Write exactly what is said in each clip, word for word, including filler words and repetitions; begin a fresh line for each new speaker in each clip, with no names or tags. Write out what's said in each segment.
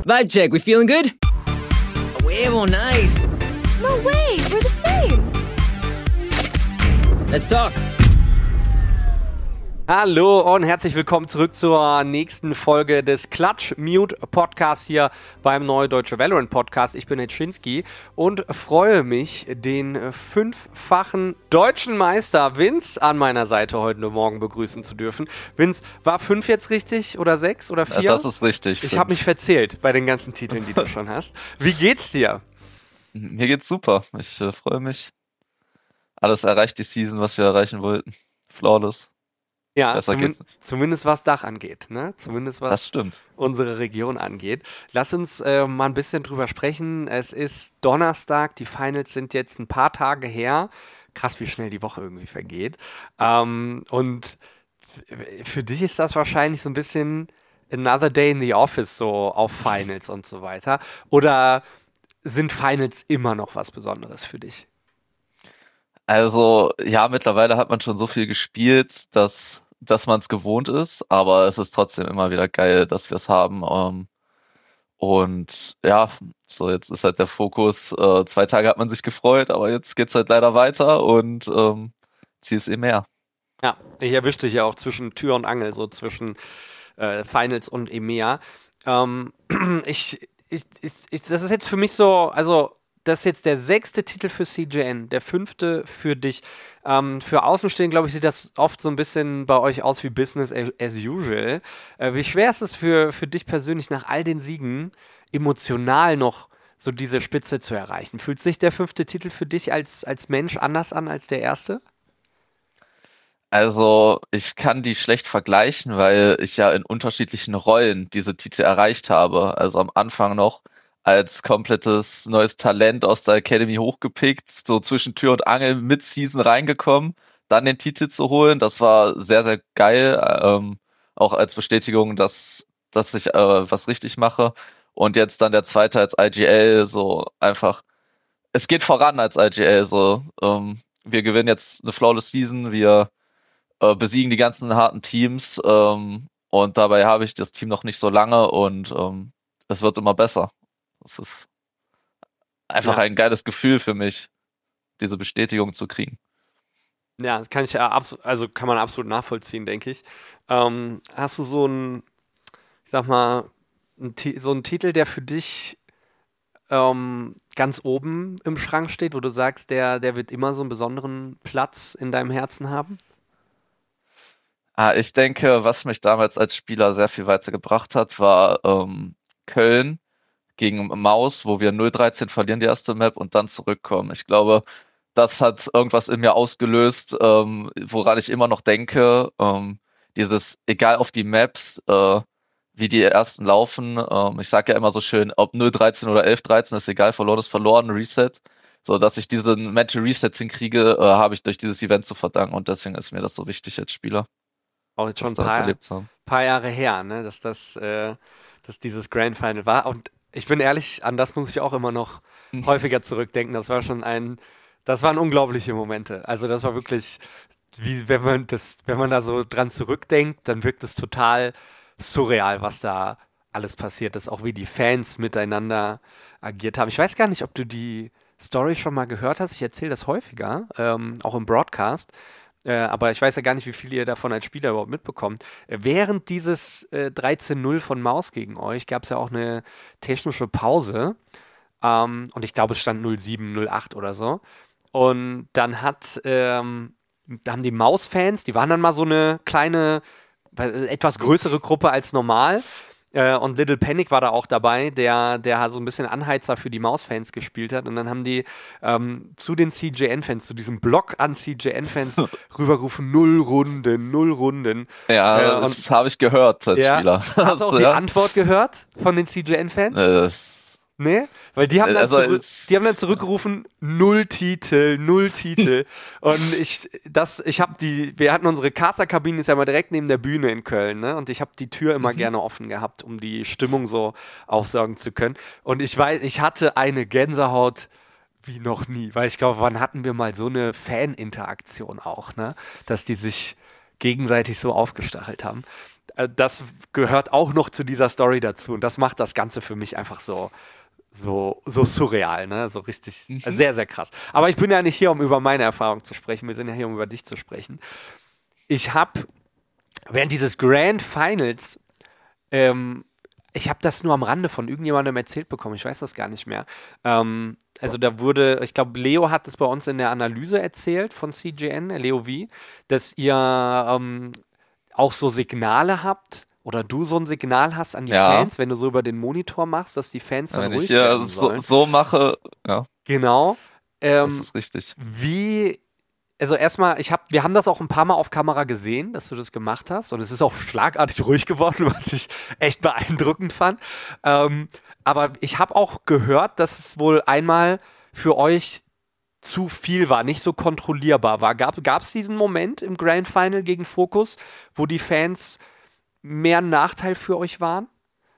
Vibe check, we feeling good? A huevo, nice.
No way, we're the same.
Let's talk.
Hallo und herzlich willkommen zurück zur nächsten Folge des Clutch Mute Podcasts hier beim Neue Deutsche Valorant Podcast. Ich bin Hetschinski und freue mich, den fünffachen deutschen Meister Vince an meiner Seite heute Morgen begrüßen zu dürfen. Vince, war fünf jetzt richtig oder sechs oder vier?
Ja, das ist richtig.
Ich habe mich verzählt bei den ganzen Titeln, die du schon hast. Wie geht's dir?
Mir geht's super. Ich äh, freue mich. Alles erreicht die Season, was wir erreichen wollten. Flawless.
Ja,
Besser
zumin-
geht's nicht.
zumindest was Dach angeht, ne? Zumindest was
Das stimmt.
unsere Region angeht. Lass uns äh, mal ein bisschen drüber sprechen. Es ist Donnerstag, die Finals sind jetzt ein paar Tage her. Krass, wie schnell die Woche irgendwie vergeht. Ähm, und f- für dich ist das wahrscheinlich so ein bisschen another day in the office, so auf Finals und so weiter. Oder sind Finals immer noch was Besonderes für dich?
Also, ja, mittlerweile hat man schon so viel gespielt, dass, dass man es gewohnt ist, aber es ist trotzdem immer wieder geil, dass wir es haben. Ähm, und ja, so jetzt ist halt der Fokus, äh, zwei Tage hat man sich gefreut, aber jetzt geht's halt leider weiter und ähm, Ziel ist eh mehr.
Ja, ich erwischte dich ja auch zwischen Tür und Angel, so zwischen äh, Finals und EMEA. Ähm, ich, ich, ich, ich, das ist jetzt für mich so, also das ist jetzt der sechste Titel für C J N, der fünfte für dich. Ähm, für Außenstehende, glaube ich, sieht das oft so ein bisschen bei euch aus wie Business as usual. Äh, wie schwer ist es für, für dich persönlich, nach all den Siegen emotional noch so diese Spitze zu erreichen? Fühlt sich der fünfte Titel für dich als, als Mensch anders an als der erste?
Also, ich kann die schlecht vergleichen, weil ich ja in unterschiedlichen Rollen diese Titel erreicht habe. Also am Anfang noch als komplettes neues Talent aus der Academy hochgepickt, so zwischen Tür und Angel mit Season reingekommen, dann den Titel zu holen. Das war sehr, sehr geil. Ähm, auch als Bestätigung, dass, dass ich äh, was richtig mache. Und jetzt dann der zweite als I G L, so einfach, es geht voran als I G L, so, ähm, wir gewinnen jetzt eine Flawless Season, wir äh, besiegen die ganzen harten Teams, ähm, und dabei habe ich das Team noch nicht so lange und ähm, es wird immer besser. Das ist einfach
Ja.
ein geiles Gefühl für mich, diese Bestätigung zu kriegen.
Ja, kann ich ja absolut, also kann man absolut nachvollziehen, denke ich. Ähm, hast du so einen, ich sag mal, einen Ti- so einen Titel, der für dich ähm, ganz oben im Schrank steht, wo du sagst, der, der wird immer so einen besonderen Platz in deinem Herzen haben?
Ah, ich denke, was mich damals als Spieler sehr viel weitergebracht hat, war ähm, Köln gegen Maus, wo wir null dreizehn verlieren, die erste Map, und dann zurückkommen. Ich glaube, das hat irgendwas in mir ausgelöst, ähm, woran ich immer noch denke. Ähm, dieses, egal auf die Maps, äh, wie die ersten laufen. Ähm, ich sage ja immer so schön, ob null dreizehn oder elf dreizehn, ist egal, verloren ist verloren, Reset. So, dass ich diesen Mental Reset hinkriege, äh, habe ich durch dieses Event zu verdanken, und deswegen ist mir das so wichtig als Spieler,
Auch jetzt schon
das
ein
da
paar,
erlebt zu haben.
paar Jahre her, ne, dass das, äh, dass dieses Grand Final war. Und ich bin ehrlich, an das muss ich auch immer noch häufiger zurückdenken. Das war schon ein, das waren unglaubliche Momente. Also das war wirklich, wie wenn man das, wenn man da so dran zurückdenkt, dann wirkt es total surreal, was da alles passiert ist, auch wie die Fans miteinander agiert haben. Ich weiß gar nicht, ob du die Story schon mal gehört hast. Ich erzähle das häufiger, ähm, auch im Broadcast. Äh, aber ich weiß ja gar nicht, wie viel ihr davon als Spieler überhaupt mitbekommt. Äh, während dieses äh, dreizehn null von Maus gegen euch gab es ja auch eine technische Pause. Ähm, und ich glaube, es stand null sieben, null acht oder so. Und dann hat, ähm, da haben die Maus-Fans, die waren dann mal so eine kleine, äh, etwas größere Gruppe als normal. Äh, und Little Panic war da auch dabei, der, der halt so ein bisschen Anheizer für die Maus-Fans gespielt hat. Und dann haben die ähm, zu den C J N-Fans, zu diesem Block an C J N-Fans rübergerufen, null Runden, null Runden.
Ja,
Äh,
das habe ich gehört als
ja,
Spieler.
Hast du auch die
Ja.
Antwort gehört von den C J N-Fans?
Äh, das-
Nee? Weil die haben dann,
Also,
zurück,
es-
die haben dann zurückgerufen, null Titel, null Titel. Und ich, das, ich habe die, wir hatten unsere Caster-Kabine, ist ja mal direkt neben der Bühne in Köln, ne? Und ich habe die Tür immer gerne offen gehabt, um die Stimmung so aufsaugen zu können. Und ich weiß, ich hatte eine Gänsehaut wie noch nie, weil ich glaube, wann hatten wir mal so eine Fan-Interaktion auch, ne? Dass die sich gegenseitig so aufgestachelt haben. äh, das gehört auch noch zu dieser Story dazu. Und das macht das Ganze für mich einfach so, so, so surreal, ne? So richtig,
Mhm.
äh, sehr, sehr krass. Aber ich bin ja nicht hier, um über meine Erfahrung zu sprechen. Wir sind ja hier, um über dich zu sprechen. Ich habe während dieses Grand Finals, ähm, ich habe das nur am Rande von irgendjemandem erzählt bekommen, ich weiß das gar nicht mehr. Ähm, also da wurde, ich glaube, Leo hat es bei uns in der Analyse erzählt von C G N, Leo V, dass ihr ähm, auch so Signale habt oder du so ein Signal hast an die
Ja.
Fans, wenn du so über den Monitor machst, dass die Fans dann
Wenn
ruhig
ich hier
werden
so,
sollen.
so mache, ja,
Genau.
das
Ähm,
ist richtig.
wie, also erstmal, ich hab, wir haben das auch ein paar Mal auf Kamera gesehen, dass du das gemacht hast. Und es ist auch schlagartig ruhig geworden, was ich echt beeindruckend fand. Ähm, aber ich habe auch gehört, dass es wohl einmal für euch zu viel war, nicht so kontrollierbar war. Gab es diesen Moment im Grand Final gegen Focus, wo die Fans mehr ein Nachteil für euch waren?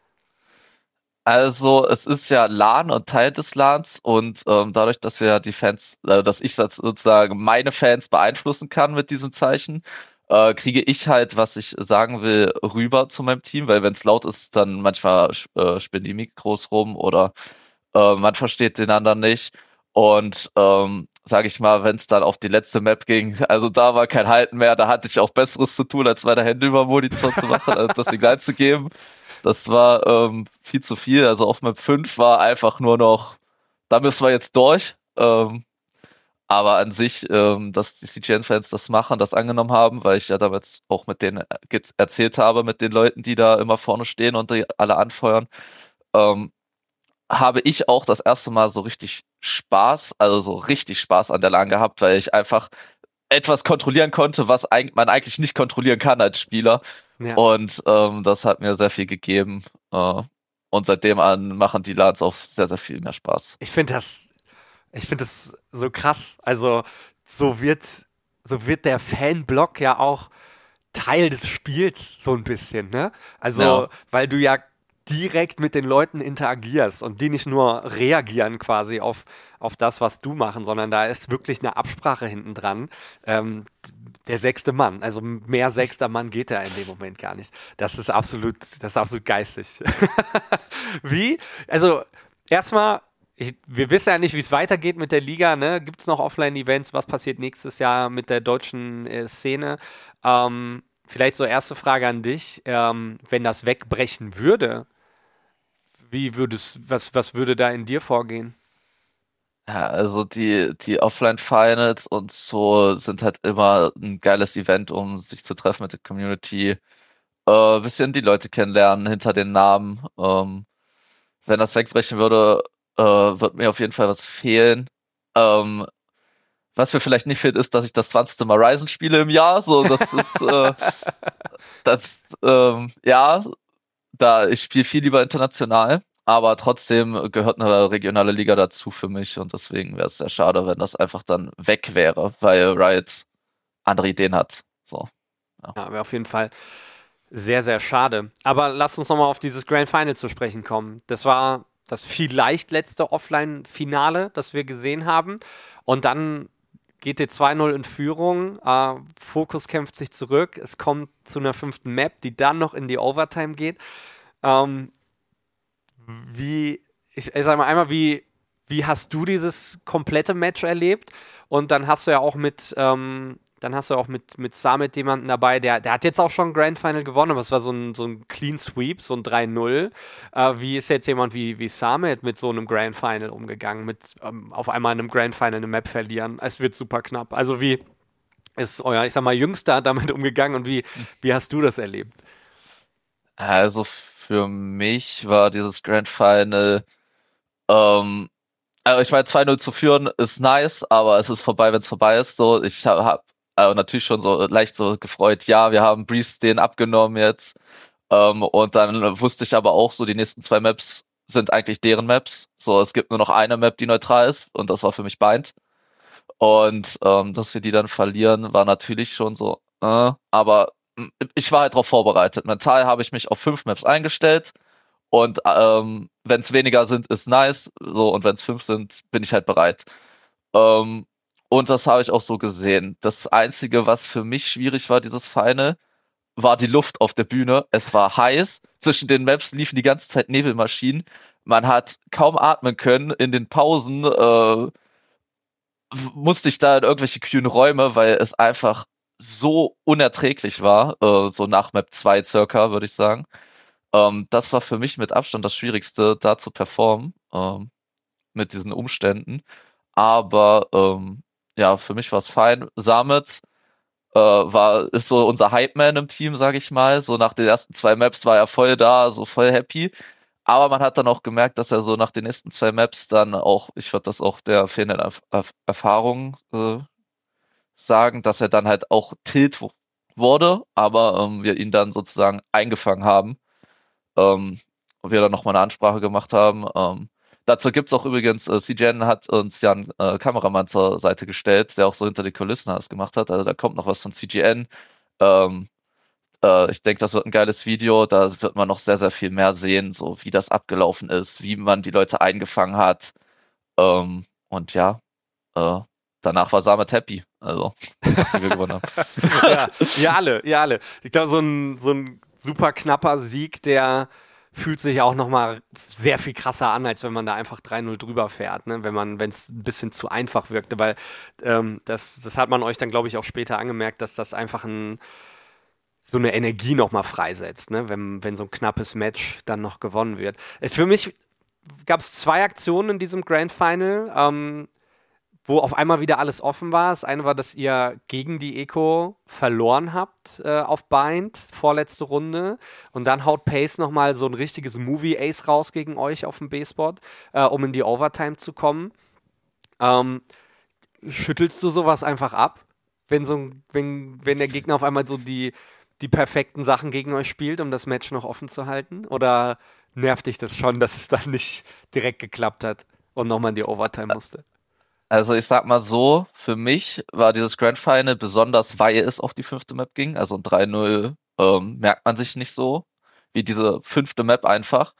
Also, es ist ja LAN und Teil des LANs und ähm, dadurch, dass wir die Fans, äh, dass ich sozusagen meine Fans beeinflussen kann mit diesem Zeichen, äh, kriege ich halt, was ich sagen will, rüber zu meinem Team, weil wenn es laut ist, dann manchmal äh, spinnen die Mikros rum oder äh, man versteht den anderen nicht. Und ähm, sage ich mal, wenn es dann auf die letzte Map ging, also da war kein Halten mehr, da hatte ich auch Besseres zu tun, als meine Hände über den Monitor zu machen, also das Signal zu geben. Das war ähm, viel zu viel. Also auf Map fünf war einfach nur noch, da müssen wir jetzt durch. Ähm, aber an sich, ähm, dass die C G N-Fans das machen, das angenommen haben, weil ich ja damals auch mit denen ge- erzählt habe, mit den Leuten, die da immer vorne stehen und die alle anfeuern, ähm, habe ich auch das erste Mal so richtig Spaß, also so richtig Spaß an der LAN gehabt, weil ich einfach etwas kontrollieren konnte, was eig- man eigentlich nicht kontrollieren kann als Spieler.
Ja.
Und ähm, das hat mir sehr viel gegeben. Äh, und seitdem an machen die LANs auch sehr, sehr viel mehr Spaß.
Ich finde das, ich finde das so krass. Also so wird, so wird der Fanblock ja auch Teil des Spiels so ein bisschen, ne? Also,
Ja.
weil du ja direkt mit den Leuten interagierst und die nicht nur reagieren quasi auf, auf das, was du machen, sondern da ist wirklich eine Absprache hinten dran. Ähm, der sechste Mann, also mehr sechster Mann geht da in dem Moment gar nicht. Das ist absolut, das ist absolut geistig. Wie? Also, erstmal, ich, wir wissen ja nicht, wie es weitergeht mit der Liga, ne? Gibt es noch Offline-Events? Was passiert nächstes Jahr mit der deutschen äh, Szene? Ähm, vielleicht so erste Frage an dich. Ähm, wenn das wegbrechen würde, wie würdest, was, was würde da in dir vorgehen?
Ja, also die, die Offline-Finals und so sind halt immer ein geiles Event, um sich zu treffen mit der Community. Äh, bisschen die Leute kennenlernen hinter den Namen. Ähm, wenn das wegbrechen würde, äh, wird mir auf jeden Fall was fehlen. Ähm, was mir vielleicht nicht fehlt, ist, dass ich das zwanzigste Mal Ryzen spiele im Jahr. So, das ist, äh, das, ähm, ja, da ich spiele viel lieber international, aber trotzdem gehört eine regionale Liga dazu für mich und deswegen wäre es sehr schade, wenn das einfach dann weg wäre, weil Riot andere Ideen hat. So.
Ja, wäre auf jeden Fall sehr, sehr schade. Aber lass uns nochmal auf dieses Grand Final zu sprechen kommen. Das war das vielleicht letzte Offline-Finale, das wir gesehen haben. Und dann geht ihr zwei null in Führung. Äh, Focus kämpft sich zurück. Es kommt zu einer fünften Map, die dann noch in die Overtime geht. Ähm, wie, ich, ich sag mal einmal, wie, wie hast du dieses komplette Match erlebt? Und dann hast du ja auch mit, ähm, dann hast du auch mit, mit Summit jemanden dabei, der, der hat jetzt auch schon Grand Final gewonnen, aber es war so ein, so ein Clean Sweep, so ein drei null. Äh, wie ist jetzt jemand wie, wie Summit mit so einem Grand Final umgegangen, mit ähm, auf einmal in einem Grand Final eine Map verlieren? Es wird super knapp. Also wie ist euer, ich sag mal, Jüngster damit umgegangen und wie, wie hast du das erlebt?
Also für mich war dieses Grand Final, ähm, also ich meine, zwei null zu führen ist nice, aber es ist vorbei, wenn es vorbei ist. So, ich habe hab, also natürlich schon so leicht so gefreut, ja, wir haben Breeze den abgenommen jetzt. Ähm, und dann wusste ich aber auch so, die nächsten zwei Maps sind eigentlich deren Maps. So, es gibt nur noch eine Map, die neutral ist und das war für mich Bind. Und ähm, dass wir die dann verlieren, war natürlich schon so, äh, aber m, ich war halt darauf vorbereitet. Mental habe ich mich auf fünf Maps eingestellt und ähm, wenn es weniger sind, ist nice. So, und wenn es fünf sind, bin ich halt bereit. Ähm, und das habe ich auch so gesehen. Das Einzige, was für mich schwierig war, dieses Final, war die Luft auf der Bühne. Es war heiß. Zwischen den Maps liefen die ganze Zeit Nebelmaschinen. Man hat kaum atmen können. In den Pausen äh, musste ich da in irgendwelche kühlen Räume, weil es einfach so unerträglich war. Äh, so nach Map zwei circa, würde ich sagen. Ähm, das war für mich mit Abstand das Schwierigste, da zu performen. Ähm, mit diesen Umständen. Aber ähm, ja, für mich war es fein. Samet äh, war, ist so unser Hype-Man im Team, sag ich mal. So nach den ersten zwei Maps war er voll da, so voll happy. Aber man hat dann auch gemerkt, dass er so nach den nächsten zwei Maps dann auch, ich würde das auch der fehlenden Erf Erf Erfahrung äh, sagen, dass er dann halt auch tilt wurde, aber ähm, wir ihn dann sozusagen eingefangen haben. Ähm, und wir dann nochmal eine Ansprache gemacht haben. Ähm, dazu gibt's auch übrigens, äh, C G N hat uns ja einen äh, Kameramann zur Seite gestellt, der auch so hinter den Kulissen alles gemacht hat. Also da kommt noch was von C G N. Ähm, äh, ich denke, das wird ein geiles Video. Da wird man noch sehr, sehr viel mehr sehen, so wie das abgelaufen ist, wie man die Leute eingefangen hat. Ähm, und ja, äh, danach war Samet happy. Also, nachdem wir gewonnen haben.
Ja, ihr alle, ihr alle. Ich glaube, so ein, so ein super knapper Sieg, der fühlt sich auch nochmal sehr viel krasser an, als wenn man da einfach drei null drüber fährt, ne? Wenn man, wenn es ein bisschen zu einfach wirkte, weil ähm, das, das hat man euch dann, glaube ich, auch später angemerkt, dass das einfach ein, so eine Energie nochmal freisetzt, ne? Wenn, wenn so ein knappes Match dann noch gewonnen wird. Es, für mich gab es zwei Aktionen in diesem Grand Final, ähm, wo auf einmal wieder alles offen war. Das eine war, dass ihr gegen die Eco verloren habt äh, auf Bind, vorletzte Runde. Und dann haut Pace nochmal so ein richtiges Movie-Ace raus gegen euch auf dem B-Spot, äh, um in die Overtime zu kommen. Ähm, schüttelst du sowas einfach ab, wenn, so, wenn, wenn der Gegner auf einmal so die, die perfekten Sachen gegen euch spielt, um das Match noch offen zu halten? Oder nervt dich das schon, dass es dann nicht direkt geklappt hat und nochmal in die Overtime musste?
Also ich sag mal so, für mich war dieses Grand Final besonders, weil es auf die fünfte Map ging. Also ein drei null ähm, merkt man sich nicht so, wie diese fünfte Map einfach.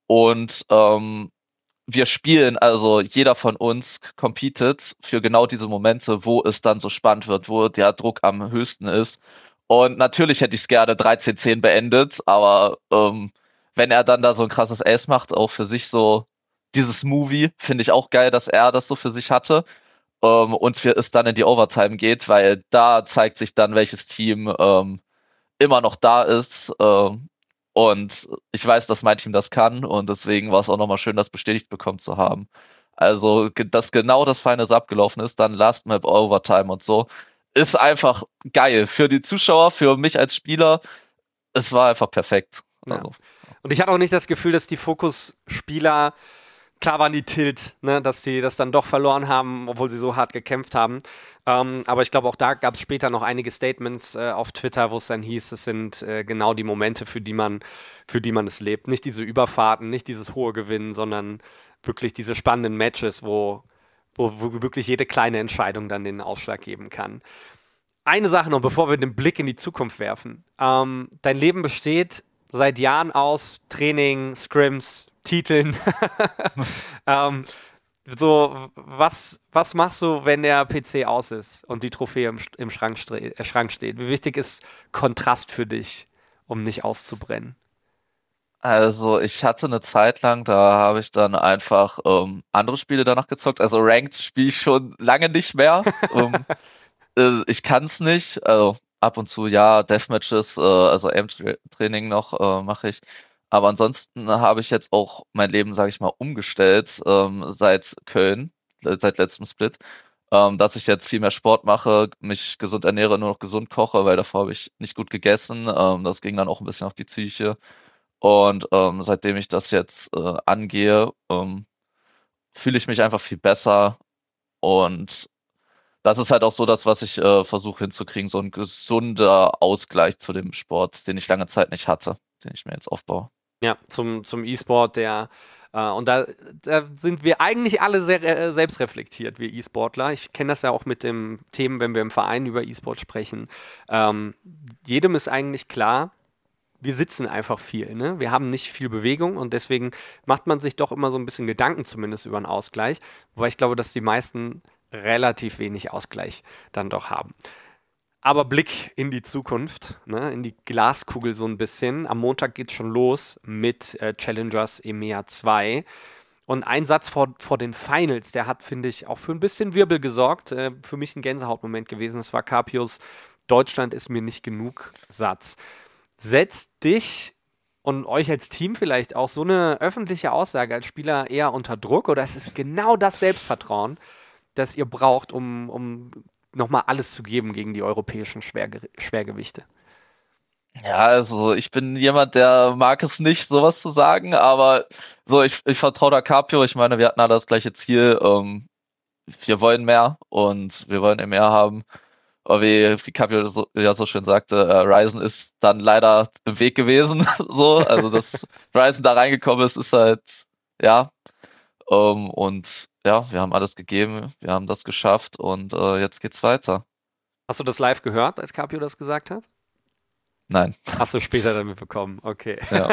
Und ähm, wir spielen, also jeder von uns competet für genau diese Momente, wo es dann so spannend wird, wo der Druck am höchsten ist. Und natürlich hätte ich es gerne dreizehn zehn beendet, aber ähm, wenn er dann da so ein krasses Ace macht, auch für sich so dieses Movie, finde ich auch geil, dass er das so für sich hatte ähm, und wir, es dann in die Overtime geht, weil da zeigt sich dann, welches Team ähm, immer noch da ist ähm, und ich weiß, dass mein Team das kann und deswegen war es auch nochmal schön, das bestätigt bekommen zu haben. Also, dass genau das Feine so abgelaufen ist, dann Last Map Overtime und so, ist einfach geil für die Zuschauer, für mich als Spieler. Es war einfach perfekt.
Ja.
Also.
Und ich hatte auch nicht das Gefühl, dass die Fokus-Spieler, klar waren die Tilt, ne, dass sie das dann doch verloren haben, obwohl sie so hart gekämpft haben. Ähm, aber ich glaube, auch da gab es später noch einige Statements äh, auf Twitter, wo es dann hieß, es sind äh, genau die Momente, für die man, für die man es lebt. Nicht diese Überfahrten, nicht dieses hohe Gewinnen, sondern wirklich diese spannenden Matches, wo, wo, wo wirklich jede kleine Entscheidung dann den Ausschlag geben kann. Eine Sache noch, bevor wir den Blick in die Zukunft werfen. Ähm, dein Leben besteht seit Jahren aus Training, Scrims, Titeln. ähm, so, was, was machst du, wenn der P C aus ist und die Trophäe im, im Schrank, äh, Schrank steht? Wie wichtig ist Kontrast für dich, um nicht auszubrennen?
Also ich hatte eine Zeit lang, da habe ich dann einfach ähm, andere Spiele danach gezockt. Also Ranked spiele ich schon lange nicht mehr. um, äh, ich kann es nicht. Also ab und zu ja, Deathmatches, äh, also Aim-Training noch äh, mache ich. Aber ansonsten habe ich jetzt auch mein Leben, sage ich mal, umgestellt ähm, seit Köln, äh, seit letztem Split, ähm, dass ich jetzt viel mehr Sport mache, mich gesund ernähre, nur noch gesund koche, weil davor habe ich nicht gut gegessen. Ähm, das ging dann auch ein bisschen auf die Psyche. Und ähm, seitdem ich das jetzt äh, angehe, ähm, fühle ich mich einfach viel besser. Und das ist halt auch so das, was ich äh, versuche hinzukriegen, so ein gesunder Ausgleich zu dem Sport, den ich lange Zeit nicht hatte, den ich mir jetzt aufbaue.
Ja, zum, zum E-Sport, der äh, und da, da sind wir eigentlich alle sehr äh, selbstreflektiert, wir E-Sportler. Ich kenne das ja auch mit den Themen, wenn wir im Verein über E-Sport sprechen. Ähm, jedem ist eigentlich klar, wir sitzen einfach viel, ne? Wir haben nicht viel Bewegung und deswegen macht man sich doch immer so ein bisschen Gedanken zumindest über einen Ausgleich, wobei ich glaube, dass die meisten relativ wenig Ausgleich dann doch haben. Aber Blick in die Zukunft, ne, in die Glaskugel so ein bisschen. Am Montag geht's schon los mit äh, Challengers EMEA zwei. Und ein Satz vor, vor den Finals, der hat, finde ich, auch für ein bisschen Wirbel gesorgt. Äh, für mich ein Gänsehautmoment gewesen. Das war Capios Deutschland ist mir nicht genug Satz. Setzt dich und euch als Team vielleicht auch so eine öffentliche Aussage als Spieler eher unter Druck? Oder ist es genau das Selbstvertrauen, das ihr braucht, um, um nochmal alles zu geben gegen die europäischen Schwerge Schwergewichte?
Ja, also ich bin jemand, der mag es nicht, sowas zu sagen, aber so, ich, ich vertraue da Capio. Ich meine, wir hatten alle das gleiche Ziel. Ähm, wir wollen mehr und wir wollen eben mehr haben. Aber wie, wie Capio so, ja so schön sagte, äh, Ryzen ist dann leider im Weg gewesen. so, also dass Ryzen da reingekommen ist, ist halt, ja. Ähm, und ja, wir haben alles gegeben, wir haben das geschafft und äh, jetzt geht's weiter.
Hast du das live gehört, als Capio das gesagt hat?
Nein.
Hast du später damit bekommen, okay.
Ja.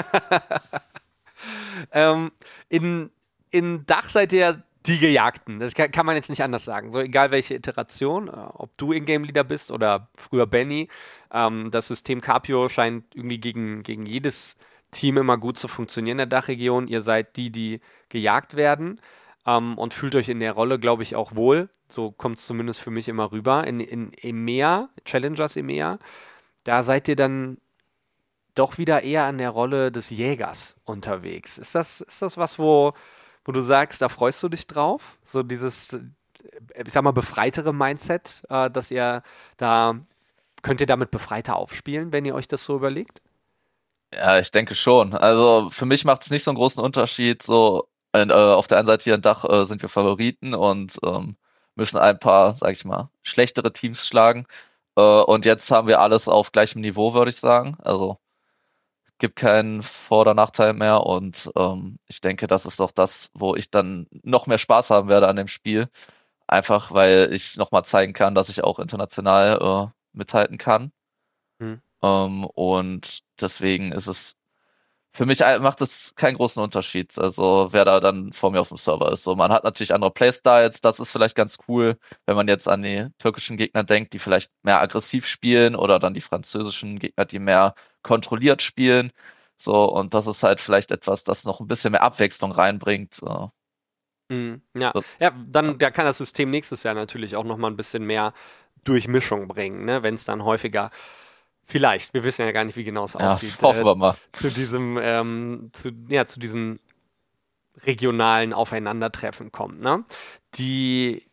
ähm, in, in Dach seid ihr die Gejagten. Das kann, kann man jetzt nicht anders sagen. So, egal welche Iteration, äh, ob du Ingame-Leader bist oder früher Benny, ähm, das System Capio scheint irgendwie gegen, gegen jedes Team immer gut zu funktionieren in der Dachregion. Ihr seid die, die gejagt werden ähm, und fühlt euch in der Rolle, glaube ich, auch wohl. So kommt es zumindest für mich immer rüber. In, in EMEA, Challengers EMEA, da seid ihr dann doch wieder eher an der Rolle des Jägers unterwegs. Ist das, ist das was, wo, wo du sagst, da freust du dich drauf? So dieses, ich sag mal, befreitere Mindset, äh, dass ihr da, könnt ihr damit befreiter aufspielen, wenn ihr euch das so überlegt?
Ja, ich denke schon. Also für mich macht es nicht so einen großen Unterschied. So äh, auf der einen Seite hier im Dach äh, sind wir Favoriten und ähm, müssen ein paar, sag ich mal, schlechtere Teams schlagen. Äh, und jetzt haben wir alles auf gleichem Niveau, würde ich sagen. Also gibt keinen Vor- oder Nachteil mehr und ähm, ich denke, das ist doch das, wo ich dann noch mehr Spaß haben werde an dem Spiel. Einfach, weil ich nochmal zeigen kann, dass ich auch international äh, mithalten kann.
Hm.
Ähm, und deswegen ist es, für mich macht es keinen großen Unterschied, also wer da dann vor mir auf dem Server ist. So, man hat natürlich andere Playstyles, das ist vielleicht ganz cool, wenn man jetzt an die türkischen Gegner denkt, die vielleicht mehr aggressiv spielen oder dann die französischen Gegner, die mehr kontrolliert spielen. So, und das ist halt vielleicht etwas, das noch ein bisschen mehr Abwechslung reinbringt. So.
Mhm. Ja. ja, dann da kann das System nächstes Jahr natürlich auch nochmal ein bisschen mehr Durchmischung bringen, ne? Wenn es dann häufiger vielleicht, wir wissen ja gar nicht, wie genau es
Ja,
aussieht,
hoffen wir mal.
zu diesem, ähm, zu, ja, zu diesem regionalen Aufeinandertreffen kommt. Ne? Die,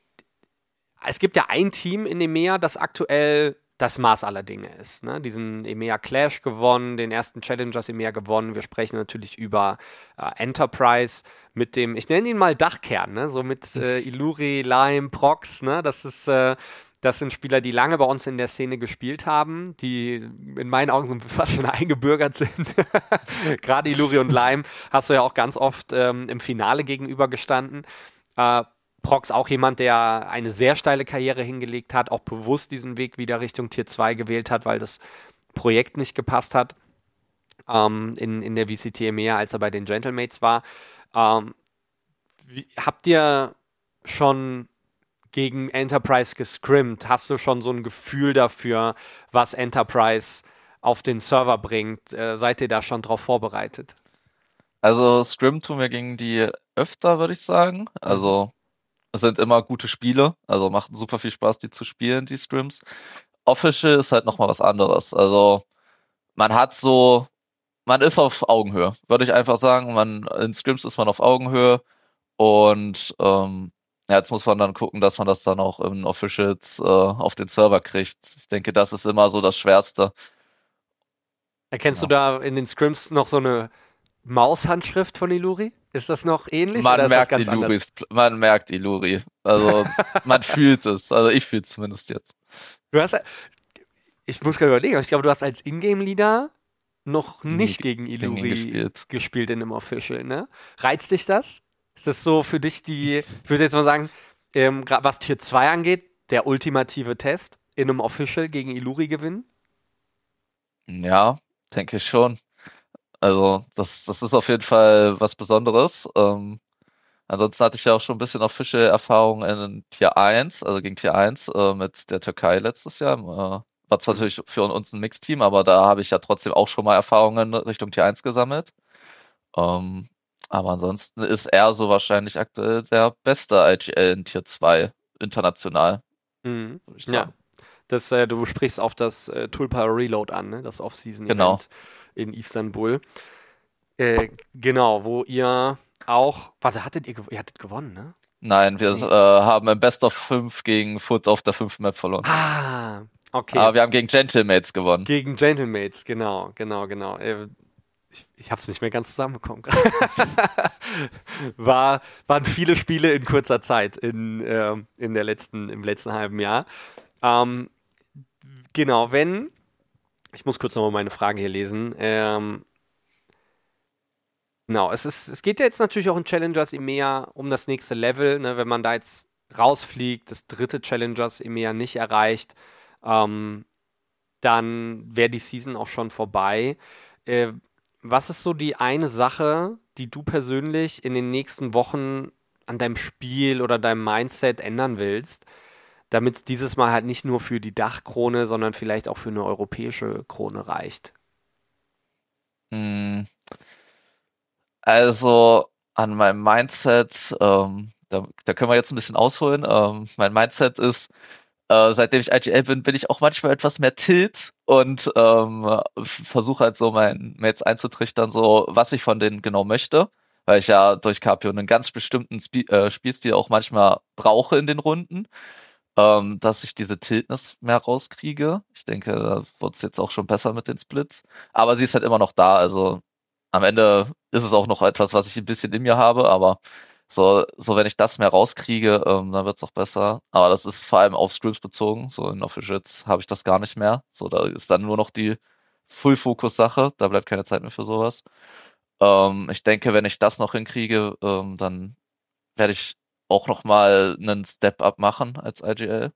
es gibt ja ein Team in EMEA, das aktuell das Maß aller Dinge ist. Ne? Diesen EMEA Clash gewonnen, den ersten Challengers EMEA gewonnen. Wir sprechen natürlich über äh, Enterprise mit dem, ich nenne ihn mal Dachkern, ne? So mit äh, Iluri, Lime, Prox. Ne? Das ist äh, Das sind Spieler, die lange bei uns in der Szene gespielt haben, die in meinen Augen so fast schon eingebürgert sind. Gerade Iluri und Lime hast du ja auch ganz oft ähm, im Finale gegenübergestanden. Äh, Prox auch jemand, der eine sehr steile Karriere hingelegt hat, auch bewusst diesen Weg wieder Richtung Tier zwei gewählt hat, weil das Projekt nicht gepasst hat ähm, in, in der V C T EMEA, als er bei den Gentlemates war. Ähm, wie, habt ihr schon gegen Enterprise gescrimmt? Hast du schon so ein Gefühl dafür, was Enterprise auf den Server bringt? Äh, seid ihr da schon drauf vorbereitet?
Also Scrim tun wir gegen die öfter, würde ich sagen. Also es sind immer gute Spiele, also macht super viel Spaß, die zu spielen, die Scrims. Official ist halt nochmal was anderes. Also man hat so, man ist auf Augenhöhe, würde ich einfach sagen. Man, in Scrims ist man auf Augenhöhe und ähm, ja, jetzt muss man dann gucken, dass man das dann auch in Officials äh, auf den Server kriegt. Ich denke, das ist immer so das Schwerste.
Erkennst
Ja.
du da in den Scrims noch so eine Maushandschrift von Iluri? Ist das noch ähnlich?
Man
oder ist
merkt
das
die
ganz anders?
Luris, man merkt die Luri. Also man fühlt es. Also ich fühle es zumindest jetzt.
Du hast, ich muss gerade überlegen, aber ich glaube, du hast als Ingame-Leader noch nicht
Nie
gegen
gegen ihn
Iluri
gespielt.
gespielt in einem Official, ne? Reizt dich das? Ist das so für dich die, ich würde jetzt mal sagen, ähm, gra- was Tier zwei angeht, der ultimative Test, in einem Official gegen Iluri gewinnen?
Ja, denke ich schon. Also das, das ist auf jeden Fall was Besonderes. Ähm, ansonsten hatte ich ja auch schon ein bisschen Official-Erfahrung in Tier eins, also gegen Tier eins äh, mit der Türkei letztes Jahr im äh, war zwar natürlich für uns ein Mixteam, aber da habe ich ja trotzdem auch schon mal Erfahrungen Richtung Tier eins gesammelt. Ähm, aber ansonsten ist er so wahrscheinlich aktuell der beste I G L in Tier zwei international,
Mhm.
würde ich
Ja,
sagen.
das, äh, du sprichst auf das äh, Tulpa Reload an, ne? Das
Genau.
Off-Season-Event in Istanbul. Äh, genau, wo ihr auch, warte, hattet ihr, gew- ihr hattet gewonnen, ne?
Nein, wir
Nee.
äh, haben im Best of fünf gegen Foot auf der fünften Map verloren.
Ah, okay.
Aber wir haben gegen Gentlemates gewonnen.
Gegen Gentlemates, genau, genau, genau. Äh, ich ich habe es nicht mehr ganz zusammenbekommen. War, waren viele Spiele in kurzer Zeit in, ähm, in der letzten, im letzten halben Jahr. Ähm, genau, wenn, ich muss kurz nochmal meine Frage hier lesen. Ähm, genau, es ist, es geht ja jetzt natürlich auch in Challengers EMEA um das nächste Level, ne, wenn man da jetzt rausfliegt, das dritte Challengers EMEA nicht erreicht, ähm, dann wäre die Season auch schon vorbei. Äh, was ist so die eine Sache, die du persönlich in den nächsten Wochen an deinem Spiel oder deinem Mindset ändern willst, damit es dieses Mal halt nicht nur für die Dachkrone, sondern vielleicht auch für eine europäische Krone reicht?
Hm, Also an meinem Mindset, ähm, da, da können wir jetzt ein bisschen ausholen. Ähm, mein Mindset ist, äh, seitdem ich I G L bin, bin ich auch manchmal etwas mehr Tilt und ähm, versuche halt so meinen Mates einzutrichtern, so was ich von denen genau möchte. Weil ich ja durch Capio einen ganz bestimmten Spi äh, Spielstil auch manchmal brauche in den Runden, ähm, dass ich diese Tiltness mehr rauskriege. Ich denke, da wird es jetzt auch schon besser mit den Splits. Aber sie ist halt immer noch da. Also am Ende ist es auch noch etwas, was ich ein bisschen in mir habe, aber so, so wenn ich das mehr rauskriege, ähm, dann wird es auch besser. Aber das ist vor allem auf Scripts bezogen. So in Officials habe ich das gar nicht mehr. So, da ist dann nur noch die Full-Focus-Sache. Da bleibt keine Zeit mehr für sowas. Ähm, ich denke, wenn ich das noch hinkriege, ähm, dann werde ich auch noch mal einen Step-Up machen als I G L.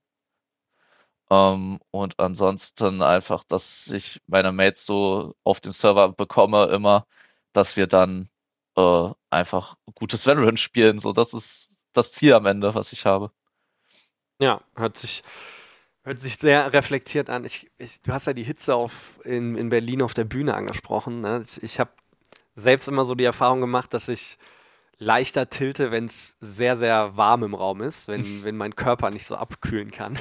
Ähm, und ansonsten einfach, dass ich meine Mates so auf dem Server bekomme immer, dass wir dann äh, einfach gutes Valorant spielen. So, das ist das Ziel am Ende, was ich habe.
Ja, hört sich, hört sich sehr reflektiert an. Ich, ich, du hast ja die Hitze auf, in, in Berlin auf der Bühne angesprochen. Ne? Ich, ich habe selbst immer so die Erfahrung gemacht, dass ich leichter tilte, wenn es sehr, sehr warm im Raum ist, wenn, wenn mein Körper nicht so abkühlen kann.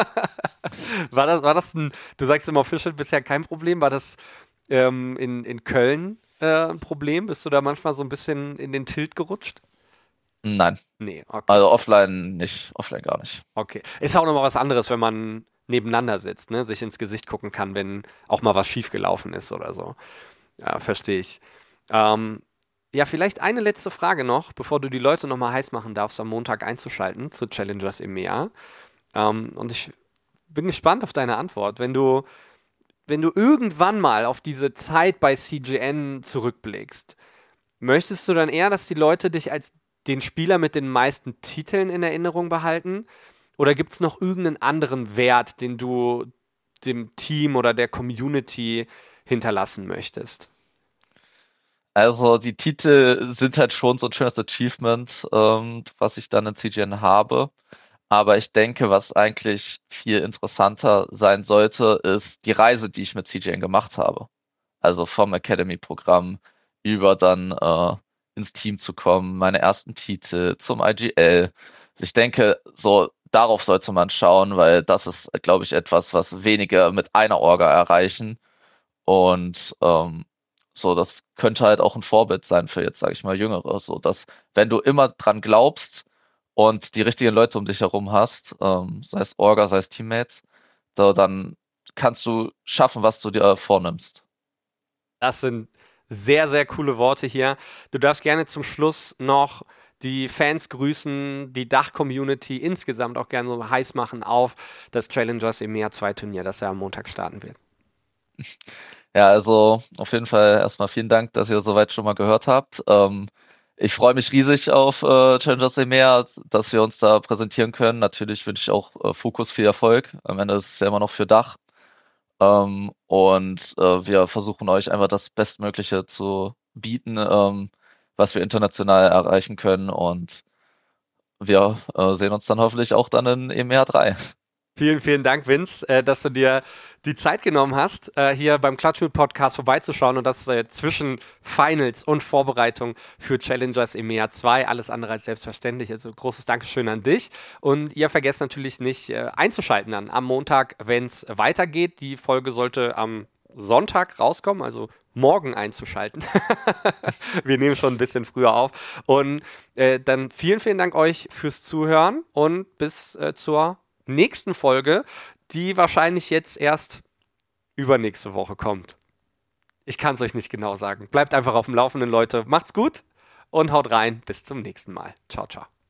War das, war das ein, du sagst immer, Official bisher kein Problem, war das ähm, in, in Köln äh, ein Problem? Bist du da manchmal so ein bisschen in den Tilt gerutscht?
Nein,
Nee, okay.
also offline nicht, offline gar nicht.
Okay. Ist auch nochmal was anderes, wenn man nebeneinander sitzt, ne? Sich ins Gesicht gucken kann, wenn auch mal was schiefgelaufen ist oder so. Ja, verstehe ich. Ähm, ja, vielleicht eine letzte Frage noch, bevor du die Leute nochmal heiß machen darfst, am Montag einzuschalten zu Challengers EMEA. Ähm, und ich bin gespannt auf deine Antwort. Wenn du, wenn du irgendwann mal auf diese Zeit bei C G N zurückblickst, möchtest du dann eher, dass die Leute dich als den Spieler mit den meisten Titeln in Erinnerung behalten? Oder gibt es noch irgendeinen anderen Wert, den du dem Team oder der Community hinterlassen möchtest?
Also die Titel sind halt schon so ein schönes Achievement, ähm, was ich dann in C G N habe. Aber ich denke, was eigentlich viel interessanter sein sollte, ist die Reise, die ich mit C G N gemacht habe. Also vom Academy-Programm über dann äh, ins Team zu kommen, meine ersten Titel zum I G L. Ich denke, so darauf sollte man schauen, weil das ist, glaube ich, etwas, was wenige mit einer Orga erreichen. Und ähm, so, das könnte halt auch ein Vorbild sein für jetzt, sage ich mal, Jüngere. So, dass wenn du immer dran glaubst und die richtigen Leute um dich herum hast, ähm, sei es Orga, sei es Teammates, so, dann kannst du schaffen, was du dir vornimmst.
Das sind sehr, sehr coole Worte hier. Du darfst gerne zum Schluss noch die Fans grüßen, die Dach-Community insgesamt auch gerne so heiß machen auf das Challengers EMEA zwei Turnier, das ja am Montag starten wird.
Ja, also auf jeden Fall erstmal vielen Dank, dass ihr soweit schon mal gehört habt. Ähm, ich freue mich riesig auf äh, Challengers EMEA, dass wir uns da präsentieren können. Natürlich wünsche ich auch äh, Fokus viel Erfolg. Am Ende ist es ja immer noch für Dach. Ähm, und äh, wir versuchen euch einfach das Bestmögliche zu bieten, ähm, was wir international erreichen können. Und wir äh, sehen uns dann hoffentlich auch dann in EMEA drei.
Vielen, vielen Dank, Vince, äh, dass du dir die Zeit genommen hast, äh, hier beim Klatschmühl-Podcast vorbeizuschauen und das äh, zwischen Finals und Vorbereitung für Challengers E M E A zwei alles andere als selbstverständlich. Also großes Dankeschön an dich. Und ihr vergesst natürlich nicht äh, einzuschalten dann am Montag, wenn es weitergeht. Die Folge sollte am Sonntag rauskommen, also morgen einzuschalten. Wir nehmen schon ein bisschen früher auf. Und äh, dann vielen, vielen Dank euch fürs Zuhören und bis äh, zur nächsten Folge, die wahrscheinlich jetzt erst übernächste Woche kommt. Ich kann es euch nicht genau sagen. Bleibt einfach auf dem Laufenden, Leute. Macht's gut und haut rein. Bis zum nächsten Mal. Ciao, ciao.